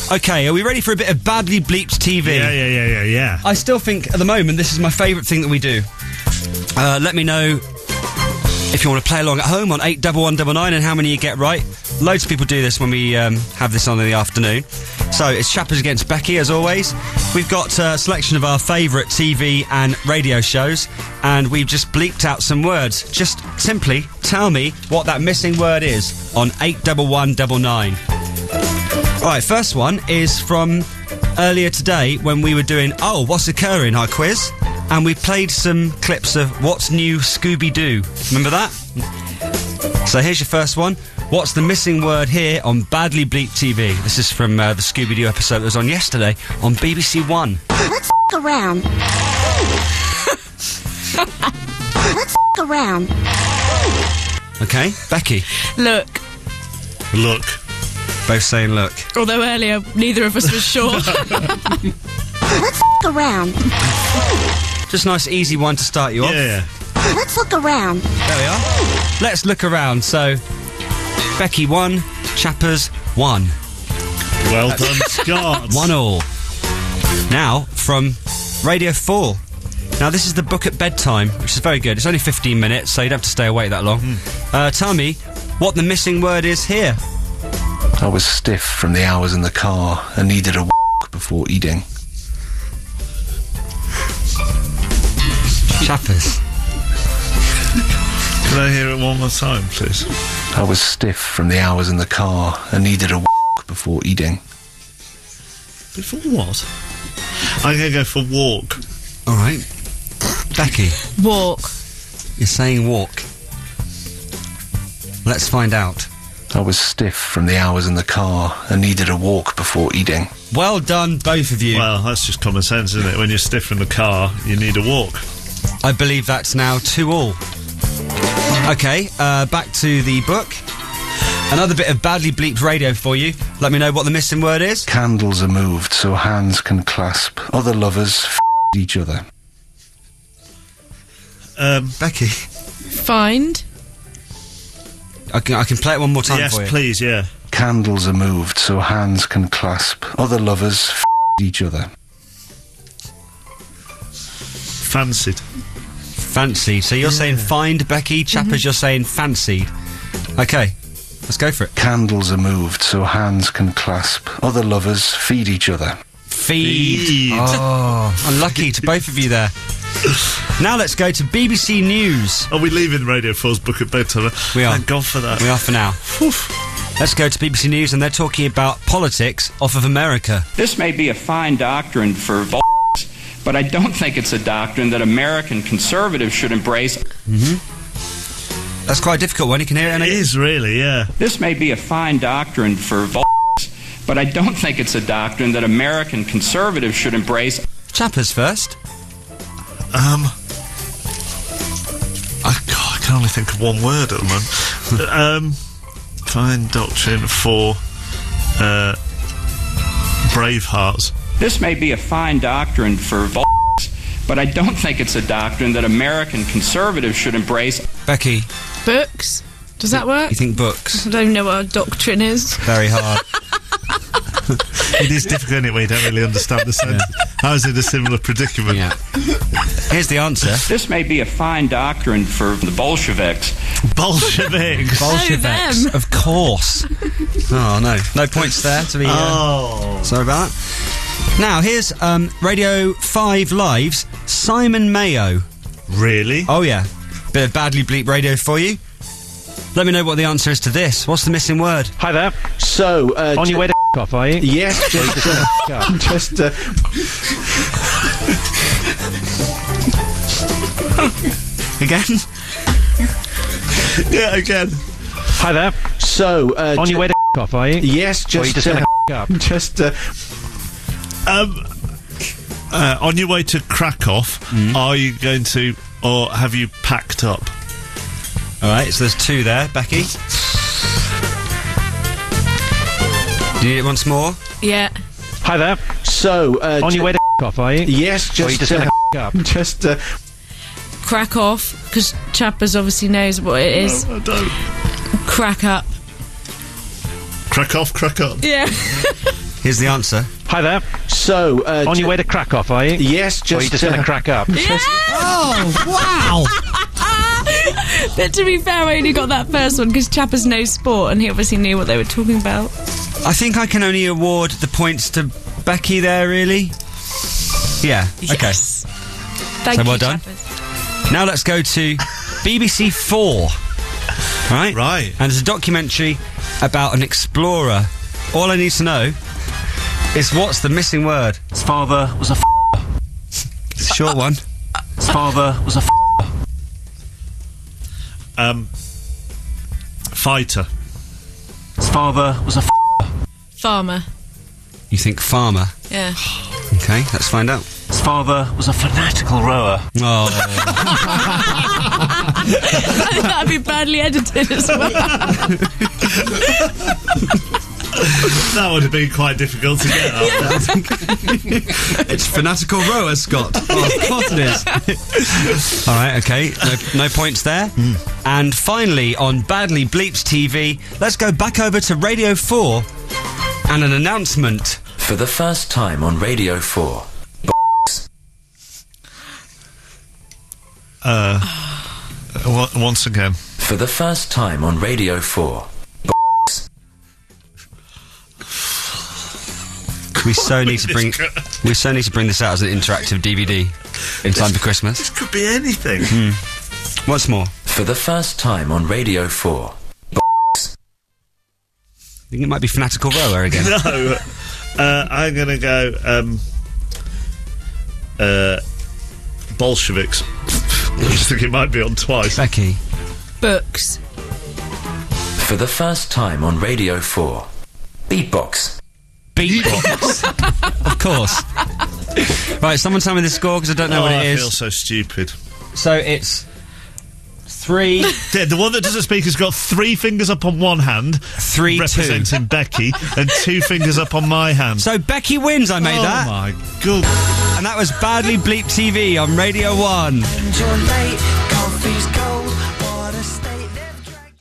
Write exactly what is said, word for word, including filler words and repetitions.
Okay, are we ready for a bit of badly bleeped T V? Yeah, yeah, yeah, yeah, yeah. I still think, at the moment, this is my favourite thing that we do. Uh, let me know if you want to play along at home on eight one one nine nine and how many you get right. Loads of people do this when we um, have this on in the afternoon. So, it's Chappers against Becky, as always. We've got uh, a selection of our favourite T V and radio shows, and we've just bleeped out some words. Just simply tell me what that missing word is on eight one one nine nine. Alright, first one is from earlier today when we were doing Oh, What's Occurring, our quiz, and we played some clips of What's New Scooby-Doo. Remember that? So here's your first one. What's the missing word here on Badly Bleep T V? This is from uh, the Scooby-Doo episode that was on yesterday on B B C One. Let's f*** around. Let's f*** around. Okay, Becky. Look. Look. Both saying look. Although earlier, neither of us was sure. Let's f*** around. Just a nice easy one to start you off. Yeah. Let's look around. There we are. Let's look around. So, Becky one, Chappers one. Well done, Scott. One all. Now, from Radio four. Now, this is the book at bedtime, which is very good. It's only fifteen minutes, so you don't have to stay awake that long. Mm. Uh, tell me what the missing word is here. I was stiff from the hours in the car and needed a w*** before eating. Chappers. Can I hear it one more time, please? I was stiff from the hours in the car and needed a w*** before eating. Before what? I'm going to go for walk. All right. Becky. Walk. You're saying walk. Let's find out. I was stiff from the hours in the car and needed a walk before eating. Well done, both of you. Well, that's just common sense, isn't it? When you're stiff in the car, you need a walk. I believe that's now two all. Okay, uh, back to the book. Another bit of badly bleeped radio for you. Let me know what the missing word is. Candles are moved so hands can clasp. Other lovers f*** each other. Um, Becky. Find. I can, I can play it one more time yes, for you. please, yeah. Candles are moved so hands can clasp. Other lovers f*** each other. Fancied. Fancied. So you're Yeah. saying find, Becky. Chappers, mm-hmm. You're saying fancied. Okay, let's go for it. Candles are moved so hands can clasp. Other lovers feed each other. Feed. Feed. Oh, unlucky to both of you there. Now let's go to B B C News. Are we leaving Radio four's book at bedtime? We are. Thank God for that. We are for now. Oof. Let's go to B B C News, and they're talking about politics off of America. This may be a fine doctrine for v***, but I don't think it's a doctrine that American conservatives should embrace. Mm-hmm. That's quite a difficult one. You can hear it. It is really, yeah. This may be a fine doctrine for v***, but I don't think it's a doctrine that American conservatives should embrace. Chappers first. Um, I, God, I can only think of one word at the moment. um, fine doctrine for uh, Bravehearts. This may be a fine doctrine for v***, but I don't think it's a doctrine that American conservatives should embrace. Becky. Books. Does that work? You think books? I don't even know what a doctrine is. Very hard. It is difficult anyway, you don't really understand the sense. Yeah. I was in a similar predicament. Yeah. Here's the answer. This may be a fine doctrine for the Bolsheviks. Bolsheviks! Bolsheviks, them. Of course. Oh, no. No points there to be... Uh, oh. Sorry about that. Now, here's um, Radio five Live's Simon Mayo. Really? Oh, yeah. Bit of badly bleep radio for you. Let me know what the answer is to this. What's the missing word? Hi there. So, uh... On your way to off, are you? Yes, just... uh, just, uh... Again? Yeah, again. Hi there. So, uh... On your way to off, are you? Yes, just... Or are you just uh, gonna up? Just, uh... Um... Uh, on your way to Krakow, mm. are you going to... Or have you packed up? Alright, so there's two there. Becky? Do you need it once more? Yeah. Hi there. So, uh... On your way to off, are you? Yes, just... Or are you just uh, gonna up? Just, uh... Crack off, because Chappers obviously knows what it is. No, I don't. Crack up. Crack off, crack up. Yeah. Here's the answer. Hi there. So, uh, On your ju- way to Krakow, are you? Yes, Or are you just. just going uh, to crack up? Oh, wow. But to be fair, I only got that first one because Chappers knows sport and he obviously knew what they were talking about. I think I can only award the points to Becky there, really. Yeah, okay. Yes. Thank So you, well done. Chappers. Now let's go to B B C Four. Right? Right. And it's a documentary about an explorer. All I need to know is what's the missing word. His father was a f***. It's a short one. His father was a f***. Um, fighter. His father was a f***. Farmer. You think farmer. Yeah. Okay, let's find out. His father was a fanatical rower. Oh, That'd be badly edited as well. That would have been quite difficult to get after. it's fanatical rower, Scott. Oh, of course it is. All right, okay. No, no points there. And finally, on Badly Bleeps T V, let's go back over to Radio four and an announcement. For the first time on Radio four. Uh, w- once again. For the first time on Radio four. We so need to bring we so need to bring this out as an interactive D V D in time for Christmas. This could be anything. What's more? For the first time on Radio four. I think it might be fanatical rower again. No. Uh, I'm going to go... Um, uh, Bolsheviks. I just think it might be on twice. Becky. Books. For the first time on Radio four. Beatbox. Beatbox. Of course. Right, someone tell me the score because I don't know Oh, what I it is. feel so stupid. So it's three, Yeah, the one that doesn't speak has got three fingers up on one hand, three, two. representing Becky, and two fingers up on my hand. So Becky wins. I made oh that, my god! and that was Badly Bleep T V on Radio One. And your late coffee's cold.